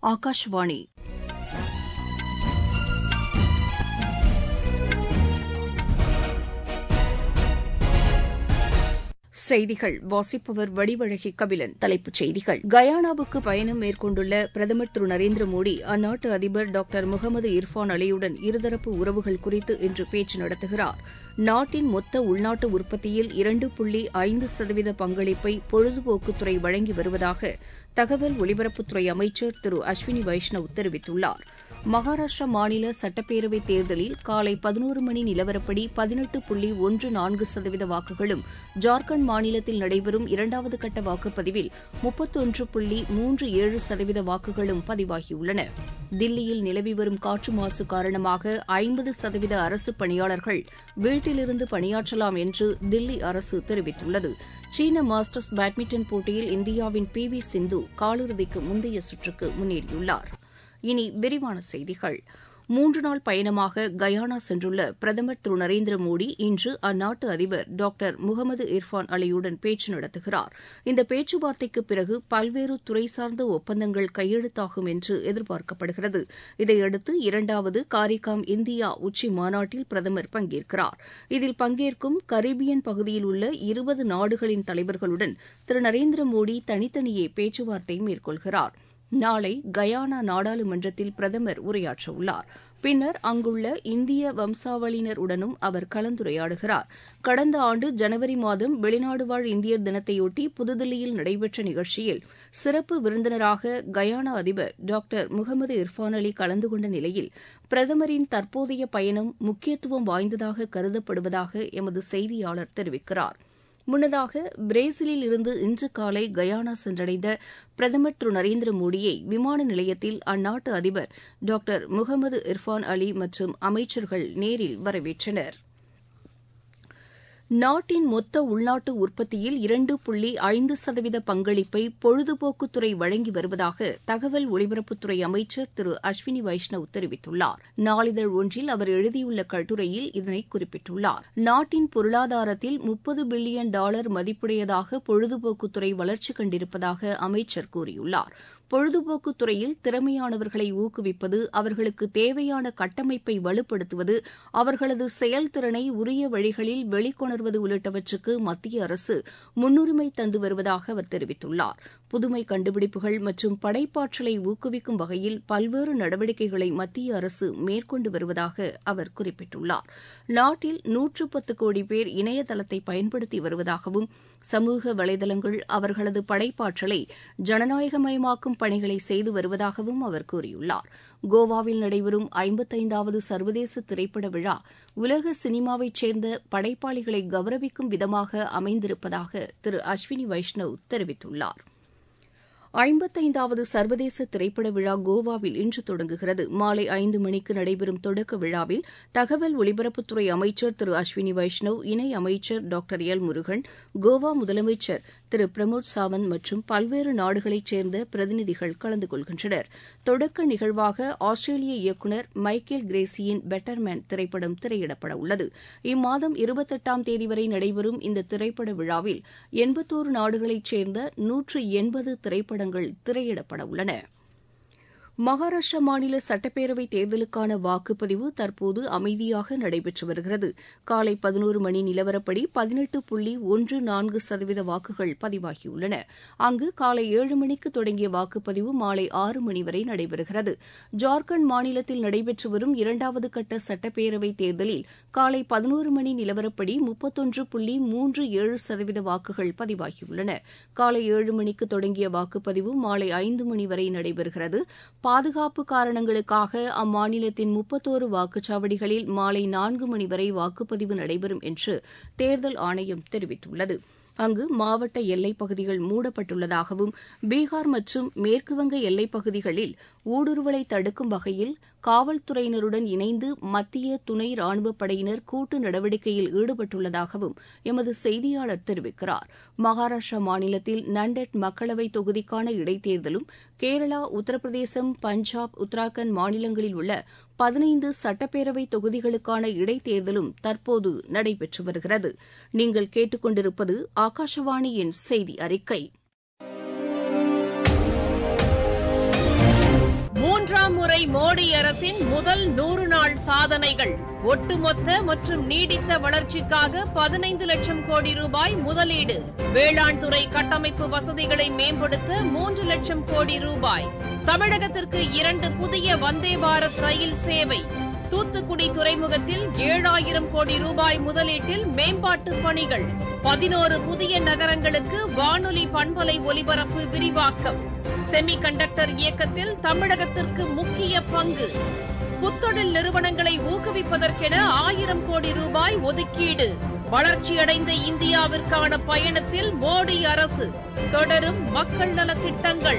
ஆகாஷவாணி. செய்திகள் வாசிப்பவர் வடிவழகி கபிலன். தலைப்புச் செய்திகள்: கயானாவுக்கு பயணம் மேற்கொண்டுள்ள பிரதமர் திரு நரேந்திர மோடி அந்நாட்டு அதிபர் டாக்டர் முகமது இர்ஃபான் அலியுடன் இருதரப்பு உறவுகள் குறித்து இன்று பேச்சு நடத்துகிறார். நாட்டின் மொத்த உள்நாட்டு உற்பத்தியில் 2.5% பங்களிப்பை பொழுதுபோக்குத்துறை வழங்கி வருவதாக தகவல் ஒலிபரப்புத்துறை அமைச்சர் திரு அஸ்வினி வைஷ்ணவ் தெரிவித்துள்ளார். மகாராஷ்டிரா மாநில சட்டப்பேரவைத் தேர்தலில் காலை 11 மணி நிலவரப்படி 18.14% வாக்குகளும், ஜார்க்கண்ட் மாநிலத்தில் நடைபெறும் இரண்டாவது கட்ட வாக்குப்பதிவில் 31.37% வாக்குகளும் பதிவாகியுள்ளன. தில்லியில் நிலவி வரும் காற்று மாசு காரணமாக 50% அரசு பணியாளர்கள் வீட்டிலிருந்து பணியாற்றலாம் என்று தில்லி அரசு தெரிவித்துள்ளது. சீன மாஸ்டர்ஸ் பேட்மிண்டன் போட்டியில் இந்தியாவின் பி.வி. சிந்து காலிறுதிக்கு முந்தைய சுற்றுக்கு முன்னேறியுள்ளார். இனி விரிவான செய்திகள். 3 நாள் பயணமாக கயானா சென்றுள்ள பிரதமர் திரு நரேந்திர மோடி இன்று அந்நாட்டு அதிபர் டாக்டர் முகமது இர்ஃபான் அலியுடன் பேச்சு நடத்துகிறார். இந்த பேச்சுவார்த்தைக்கு பிறகு பல்வேறு துறை சார்ந்த ஒப்பந்தங்கள் கையெழுத்தாகும் என்று எதிர்பார்க்கப்படுகிறது. இதையடுத்து 2வது காரிகாம் இந்தியா உச்சி மாநாட்டில் பிரதமர் பங்கேற்கிறார். இதில் பங்கேற்கும் கரீபியன் பகுதியில் உள்ள 20 நாடுகளின் தலைவர்களுடன் திரு நரேந்திர மோடி தனித்தனியே பேச்சுவார்த்தை மேற்கொள்கிறார். நாளை கயானா நாடாளுமன்றத்தில் பிரதமர் உரையாற்றவுள்ளார். பின்னர் அங்குள்ள இந்திய வம்சாவளியினருடனும் அவர் கலந்துரையாடுகிறார். கடந்த ஆண்டு ஜனவரி மாதம் வெளிநாடு வாழ் இந்தியர் தினத்தையொட்டி புதுதில்லியில் நடைபெற்ற நிகழ்ச்சியில் சிறப்பு விருந்தினராக கயானா அதிபர் டாக்டர் முகமது இர்ஃபான் அலி கலந்து கொண்ட நிலையில் பிரதமரின் தற்போதைய பயணம் முக்கியத்துவம் வாய்ந்ததாக கருதப்படுவதாக எமது செய்தியாளர் தெரிவிக்கிறார். முன்னதாக பிரேசிலில் இருந்து இன்று காலை கயானா சென்றடைந்த பிரதமர் திரு நரேந்திர மோடியை விமான நிலையத்தில் அந்நாட்டு அதிபர் டாக்டர் முகமது இர்ஃபான் அலி மற்றும் அமைச்சர்கள் நேரில் வரவேற்றனர். நாட்டின் மொத்த உள்நாட்டு உற்பத்தியில் 2.5% பங்களிப்பை பொழுதுபோக்குத்துறை வழங்கி வருவதாக தகவல் ஒலிபரப்புத்துறை அமைச்சர் திரு அஸ்வினி வைஷ்ணவ் தெரிவித்துள்ளார். நாளிதழ் ஒன்றில் அவர் எழுதியுள்ள கட்டுரையில் இதனை குறிப்பிட்டுள்ளார். நாட்டின் பொருளாதாரத்தில் $30 பில்லியன் மதிப்புடையதாக பொழுதுபோக்குத்துறை வளர்ச்சி கண்டிருப்பதாக அமைச்சர் கூறியுள்ளார். பொழுதுபோக்குத் துறையில் திறமையானவர்களை ஊக்குவிப்பது, அவர்களுக்கு தேவையான கட்டமைப்பை வலுப்படுத்துவது, அவர்களது செயல்திறனை உரிய வழிகளில் வெளிக்கொணர்வது உள்ளிட்டவற்றுக்கு மத்திய அரசு முன்னுரிமை தந்து வருவதாக அவர் தெரிவித்துள்ளார். புதுமை கண்டுபிடிப்புகள் மற்றும் படைப்பாற்றலை ஊக்குவிக்கும் வகையில் பல்வேறு நடவடிக்கைகளை மத்திய அரசு மேற்கொண்டு வருவதாக அவர் குறிப்பிட்டுள்ளார். நாட்டில் 110 கோடி பேர் இணையதளத்தை பயன்படுத்தி வருவதாகவும், சமூக வலைதளங்கள் அவர்களது படைப்பாற்றலை ஜனநாயகமயமாக்கும் பணிகளை செய்து வருவதாகவும் அவர் கூறியுள்ளார். கோவாவில் நடைபெறும் 55வது சர்வதேச திரைப்பட விழா உலக சினிமாவைச் சேர்ந்த படைப்பாளிகளை கௌரவிக்கும் விதமாக அமைந்திருப்பதாக திரு அஸ்வினி வைஷ்ணவ் தெரிவித்துள்ளார். 55வது சர்வதேச திரைப்பட விழா கோவாவில் இன்று தொடங்குகிறது. மாலை 5 மணிக்கு நடைபெறும் தொடக்க விழாவில் தகவல் ஒலிபரப்புத்துறை அமைச்சர் திரு அஸ்வினி வைஷ்ணவ், இணை அமைச்சர் டாக்டர் எல் முருகன், கோவா முதலமைச்சர் திரு பிரமோத் சாவந்த் மற்றும் பல்வேறு நாடுகளைச் சேர்ந்த பிரதிநிதிகள் கலந்து கொள்கின்றனர். தொடக்க நிகழ்வாக ஆஸ்திரேலிய இயக்குநர் மைக்கேல் கிரேசியின் பெட்டர் மேன் திரைப்படம் திரையிடப்பட உள்ளது. இம்மாதம் 28ஆம் தேதி வரை நடைபெறும் இந்த திரைப்பட விழாவில் 81 நாடுகளைச் சேர்ந்த 180 திரைப்படங்கள் திரையிடப்பட உள்ளன. மகாராஷ்டிரா மாநில சட்டப்பேரவைத் தேர்தலுக்கான வாக்குப்பதிவு தற்போது அமைதியாக நடைபெற்று வருகிறது. காலை 11 மணி நிலவரப்படி 18.14% வாக்குகள் பதிவாகியுள்ளன. அங்கு காலை 7 மணிக்கு தொடங்கிய வாக்குப்பதிவு மாலை 6 மணி வரை நடைபெறுகிறது. ஜார்க்கண்ட் மாநிலத்தில் நடைபெற்று வரும் இரண்டாவது கட்ட சட்டப்பேரவைத் தேர்தலில் காலை 11 மணி நிலவரப்படி 31.37% வாக்குகள் பதிவாகியுள்ளன. காலை 7 மணிக்கு தொடங்கிய வாக்குப்பதிவு மாலை 5 மணி வரை நடைபெறுகிறது. பாதுகாப்பு காரணங்களுக்காக அம்மாநிலத்தின் 31 வாக்குச்சாவடிகளில் மாலை 4 மணி வரை வாக்குப்பதிவு நடைபெறும் என்று தேர்தல் ஆணையம் தெரிவித்துள்ளது. அங்கு மாவட்ட எல்லைப் பகுதிகள் மூடப்பட்டுள்ளதாகவும், பீகார் மற்றும் மேற்குவங்க எல்லைப் பகுதிகளில் ஊடுருவலை தடுக்கும் வகையில் காவல்துறையினருடன் இணைந்து மத்திய துணை ராணுவப் படையினர் கூட்டு நடவடிக்கையில் ஈடுபட்டுள்ளதாகவும் எமது செய்தியாளர் தெரிவிக்கிறார். மகாராஷ்டிரா மாநிலத்தில் நண்டட் மக்களவைத் தொகுதிக்கான இடைத்தேர்தலும், கேரளா, உத்தரப்பிரதேசம், பஞ்சாப், உத்தராகண்ட் மாநிலங்களில் உள்ள 15 சட்டப்பேரவை தொகுதிகளுக்கான இடைத்தேர்தலும் தற்போது நடைபெற்று வருகிறது. நீங்கள் கேட்டுக்கொண்டிருப்பது ஆகாஷவாணியின் செய்தி அறிக்கை. இரண்டாம் முறை மோடி அரசின் முதல் 100 நாள் சாதனைகள். ஒட்டுமொத்த மற்றும் நீடித்த வளர்ச்சிக்காக 15 லட்சம் கோடி ரூபாய் முதலீடு. வேளாண் துறை கட்டமைப்பு வசதிகளை மேம்படுத்த 3 லட்சம் கோடி ரூபாய். தமிழகத்திற்கு 2 புதிய வந்தே பாரத் ரயில் சேவை. தூத்துக்குடி துறைமுகத்தில் 7000 கோடி ரூபாய் முதலீட்டில் மேம்பாட்டு பணிகள். 11 புதிய நகரங்களுக்கு வானொலி பண்பலை ஒலிபரப்பு விரிவாக்கம். செமி கண்டக்டர் இயக்கத்தில் தமிழகத்திற்கு முக்கிய பங்கு. புத்தொழில் நிறுவனங்களை ஊக்குவிப்பதற்கென 1000 கோடி ரூபாய் ஒதுக்கீடு. வளர்ச்சியடைந்த இந்தியாவிற்கான பயணத்தில் மோடி அரசு. தொடரும் மக்கள் நலத் திட்டங்கள்.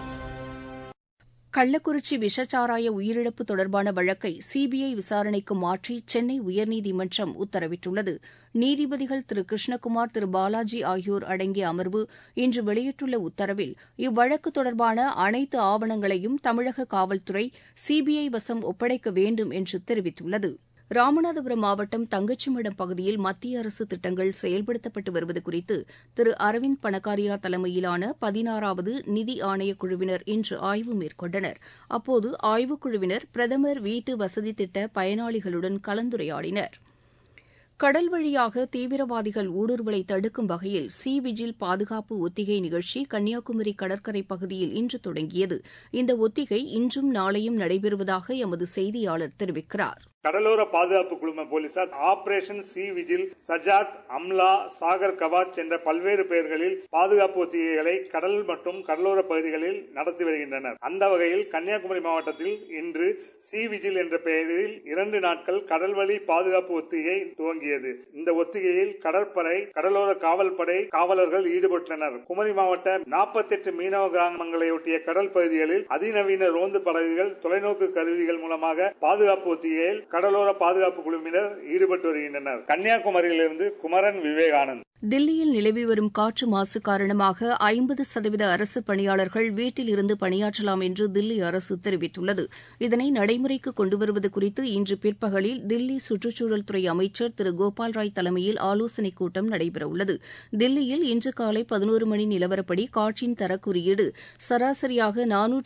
கள்ளக்குறிச்சி விஷச்சாராய உயிரிழப்பு தொடர்பான வழக்கை சிபிஐ விசாரணைக்கு மாற்றி சென்னை உயர்நீதிமன்றம் உத்தரவிட்டுள்ளது. நீதிபதிகள் திரு கிருஷ்ணகுமார், திரு பாலாஜி ஆகியோர் அடங்கிய அமர்வு இன்று வெளியிட்டுள்ள உத்தரவில் இவ்வழக்கு தொடர்பான அனைத்து ஆவணங்களையும் தமிழக காவல்துறை சிபிஐ வசம் ஒப்படைக்க வேண்டும் என்று தெரிவித்துள்ளது. ராமநாதபுரம் மாவட்டம் தங்கச்சிமடம் பகுதியில் மத்திய அரசு திட்டங்கள் செயல்படுத்தப்பட்டு வருவது குறித்து திரு அரவிந்த் பணக்காரியா தலைமையிலான 16வது நிதி ஆணையக் குழுவினர் இன்று ஆய்வு மேற்கொண்டனர். அப்போது ஆய்வுக்குழுவினர் பிரதமர் வீட்டு வசதி திட்ட பயனாளிகளுடன் கலந்துரையாடினர். கடல் வழியாக தீவிரவாதிகள் ஊடுருவலை தடுக்கும் வகையில் சி விஜில் பாதுகாப்பு ஒத்திகை நிகழ்ச்சி கன்னியாகுமரி கடற்கரை பகுதியில் இன்று தொடங்கியது. இந்த ஒத்திகை இன்றும் நாளையும் நடைபெறுவதாக எமது செய்தியாளர் தெரிவிக்கிறார். கடலோர பாதுகாப்பு குழும போலீசார் operation sea vigil, Sajag, Amla, Sagar Kavach என்ற பல்வேறு பெயர்களில் பாதுகாப்பு ஒத்திகைகளை கடல் மற்றும் கடலோர பகுதிகளில் நடத்தி வருகின்றனர். அந்த வகையில் கன்னியாகுமரி மாவட்டத்தில் இன்று சி விஜில் என்ற பெயரில் 2 நாட்கள் கடல்வழி பாதுகாப்பு ஒத்திகை துவங்கியது. இந்த ஒத்திகையில் கடற்படை, கடலோர காவல்படை காவலர்கள் ஈடுபட்டனர். குமரி மாவட்ட 48 மீனவ கிராமங்களையொட்டிய கடல் பகுதிகளில் அதிநவீன ரோந்து படகுகள், தொலைநோக்கு கருவிகள் மூலமாக பாதுகாப்பு ஒத்திகையில் கடலோர பாதுகாப்பு குழுவினர் ஈடுபட்டு வருகின்றனர். கன்னியாகுமரியிலிருந்து குமரன் விவேகானந்த். தில்லியில் நிலவி வரும் காற்று மாசு காரணமாக 50% அரசு பணியாளர்கள் வீட்டில் இருந்து பணியாற்றலாம் என்று தில்லி அரசு தெரிவித்துள்ளது. இதனை நடைமுறைக்கு கொண்டுவருவது குறித்து இன்று பிற்பகலில் தில்லி சுற்றுச்சூழல் துறை அமைச்சர் திரு கோபால் ராய் தலைமையில் ஆலோசனைக் கூட்டம் நடைபெறவுள்ளது. தில்லியில் இன்று காலை 11 மணி நிலவரப்படி காற்றின் தரக்குறியீடு சராசரியாக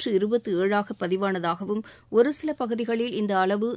427 பதிவானதாகவும் ஒரு சில பகுதிகளில் இந்த அளவு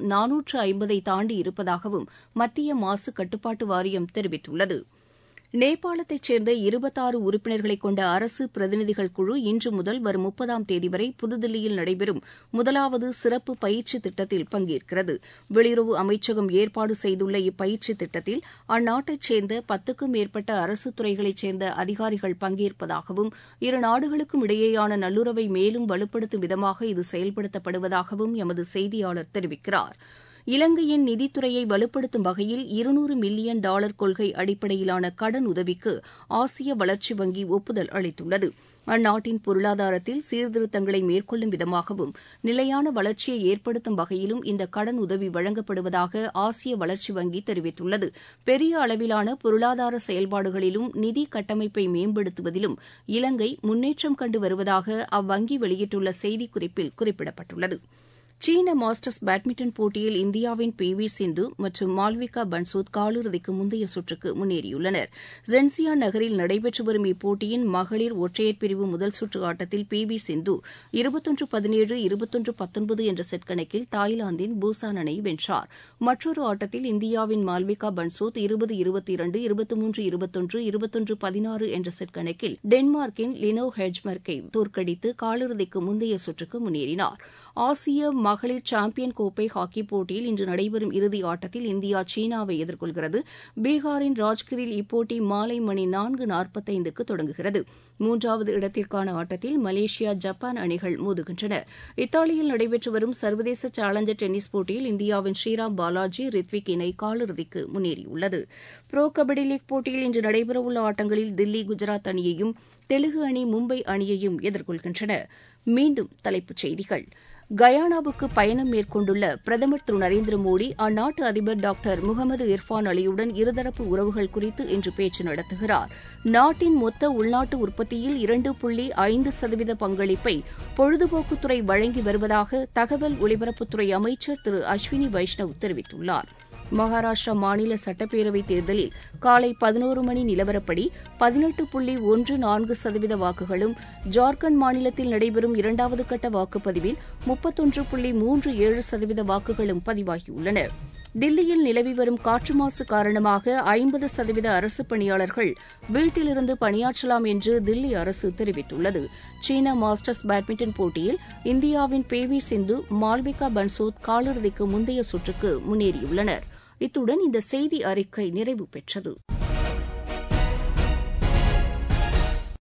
450 தாண்டி இருப்பதாகவும் மத்திய மாசு கட்டுப்பாட்டு வாரியம் தெரிவித்துள்ளது. நேபாளத்தைச் சேர்ந்த 26 உறுப்பினர்களைக் கொண்ட அரசு பிரதிநிதிகள் குழு இன்று முதல் வரும் 30ஆம் தேதி வரை புதுதில்லியில் நடைபெறும் முதலாவது சிறப்பு பயிற்சி திட்டத்தில் பங்கேற்கிறது. வெளியுறவு அமைச்சகம் ஏற்பாடு செய்துள்ள இப்பயிற்சி திட்டத்தில் அந்நாட்டைச் சேர்ந்த 10க்கும் மேற்பட்ட அரசு துறைகளைச் சேர்ந்த அதிகாரிகள் பங்கேற்பதாகவும் இரு நாடுகளுக்கும் இடையேயான நல்லுறவை மேலும் வலுப்படுத்தும் விதமாக இது செயல்படுத்தப்படுவதாகவும் எமது செய்தியாளர் தெரிவிக்கிறார். இலங்கையின் நிதித்துறையை வலுப்படுத்தும் வகையில் $200 மில்லியன் கொள்கை அடிப்படையிலான கடன் உதவிக்கு ஆசிய வளர்ச்சி வங்கி ஒப்புதல் அளித்துள்ளது. அந்நாட்டின் பொருளாதாரத்தில் சீர்திருத்தங்களை மேற்கொள்ளும் விதமாகவும் நிலையான வளர்ச்சியை ஏற்படுத்தும் வகையிலும் இந்த கடன் உதவி வழங்கப்படுவதாக ஆசிய வளர்ச்சி வங்கி தெரிவித்துள்ளது. பெரிய அளவிலான பொருளாதார செயல்பாடுகளிலும் நிதி கட்டமைப்பை மேம்படுத்துவதிலும் இலங்கை முன்னேற்றம் கண்டு வருவதாக அவ்வங்கி வெளியிட்டுள்ள செய்திக்குறிப்பில் குறிப்பிடப்பட்டுள்ளது. சீன மாஸ்டர்ஸ் பேட்மிண்டன் போட்டியில் இந்தியாவின் பி.வி. சிந்து மற்றும் மால்விகா பன்சோத் காலிறுதிக்கு முந்தைய சுற்றுக்கு முன்னேறியுள்ளனர். ஜென்சியா நகரில் நடைபெற்று வரும் இப்போட்டியின் மகளிர் ஒற்றையர் பிரிவு முதல் சுற்று ஆட்டத்தில் பி.வி. சிந்து 21-17, 21-19 என்ற செட் கணக்கில் தாய்லாந்தின் பூசானனை வென்றார். மற்றொரு ஆட்டத்தில் இந்தியாவின் மால்விகா பன்சோத் 20-22, 23-21, 21-16 என்ற செட் கணக்கில் டென்மார்க்கின் லினோ ஹெட்ஜ்மர்க்கை தோற்கடித்து காலிறுதிக்கு முந்தைய சுற்றுக்கு முன்னேறினார். ஆசிய மகளிர் சாம்பியன் கோப்பை ஹாக்கிப் போட்டியில் இன்று நடைபெறும் இறுதி ஆட்டத்தில் இந்தியா சீனாவை எதிர்கொள்கிறது. பீகாரின் ராஜ்கிரில் இப்போட்டி மாலை மணி 4:45க்கு தொடங்குகிறது. 3வது இடத்திற்கான ஆட்டத்தில் மலேசியா, ஜப்பான் அணிகள் மோதுகின்றன. இத்தாலியில் நடைபெற்று வரும் சர்வதேச சேலஞ்சர் டென்னிஸ் போட்டியில் இந்தியாவின் ஸ்ரீராம் பாலாஜி, ரித்விக் இணை காலிறுதிக்கு முன்னேறியுள்ளது. புரோ கபடி லீக் போட்டியில் இன்று நடைபெறவுள்ள ஆட்டங்களில் தில்லி குஜராத் அணியையும், தெலுங்கு அணி மும்பை அணியையும் எதிர்கொள்கின்றன. மீண்டும் தலைப்புச் செய்திகள். கயானாவுக்கு பயணம் மேற்கொண்டுள்ள பிரதமர் திரு நரேந்திர மோடி அந்நாட்டு அதிபர் டாக்டர் முகமது இர்ஃபான் அலியுடன் இருதரப்பு உறவுகள் குறித்து இன்று பேச்சு நடத்துகிறார். நாட்டின் மொத்த உள்நாட்டு உற்பத்தியில் 2.5% பங்களிப்பை பொழுதுபோக்குத்துறை வழங்கி வருவதாக தகவல் ஒலிபரப்புத்துறை அமைச்சர் திரு அஸ்வினி வைஷ்ணவ் தெரிவித்துள்ளார். மகாராஷ்டிரா மாநில சட்டப்பேரவைத் தேர்தலில் காலை 11 மணி நிலவரப்படி 18.14% வாக்குகளும், ஜார்க்கண்ட் மாநிலத்தில் நடைபெறும் இரண்டாவது கட்ட வாக்குப்பதிவில் 31.37% வாக்குகளும் பதிவாகியுள்ளன. தில்லியில் நிலவி வரும் காற்று மாசு காரணமாக 50% அரசு பணியாளர்கள் வீட்டிலிருந்து பணியாற்றலாம் என்று தில்லி அரசு தெரிவித்துள்ளது. சீன மாஸ்டர்ஸ் பேட்மிண்டன் போட்டியில் இந்தியாவின் பி.வி. சிந்து, மால்விகா பன்சோத் காலிறுதிக்கு முந்தைய சுற்றுக்கு முன்னேறியுள்ளனர். இத்துடன் இந்த செய்தி அறிக்கை நிறைவு பெற்றது.